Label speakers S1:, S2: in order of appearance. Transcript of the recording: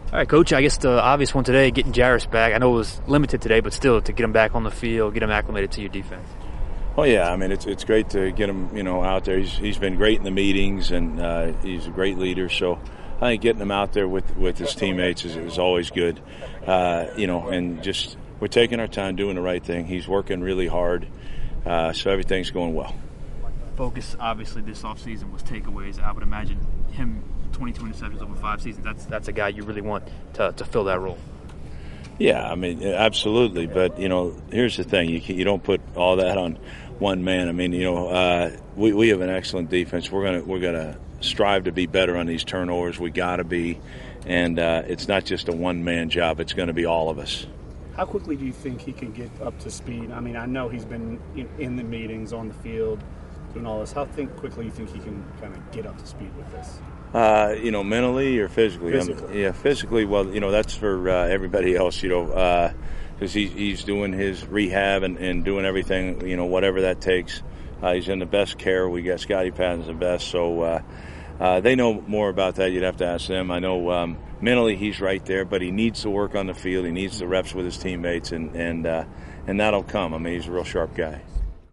S1: All right, Coach, I guess the obvious one today, getting Jairus back. I know it was limited today, but still, to get him back on the field, get him acclimated to your defense.
S2: Oh yeah, I mean it's great to get him out there. He's been great in the meetings and he's a great leader. So I think getting him out there with his teammates is always good. And just we're taking our time doing the right thing. He's working really hard, so everything's going well.
S1: Focus obviously this offseason was takeaways. I would imagine him 22 interceptions over 5 seasons. That's a guy you really want to fill that role.
S2: Yeah, I mean absolutely. But here's the thing: you don't put all that on one man. I mean, we have an excellent defense. We're gonna strive to be better on these turnovers. We got to be, and it's not just a one-man job. It's going to be all of us.
S3: How quickly do you think he can get up to speed? I mean, I know he's been in the meetings, on the field, doing all this. How quickly do you think he can kind of get up to speed with this?
S2: Mentally or physically?
S3: Physically.
S2: Physically. Well, that's for everybody else. Because he's doing his rehab and doing everything. Whatever that takes. He's in the best care. We got Scotty Patton's the best, so they know more about that. You'd have to ask them. I know mentally he's right there, but he needs to work on the field. He needs the reps with his teammates, and that'll come. I mean, he's a real sharp guy.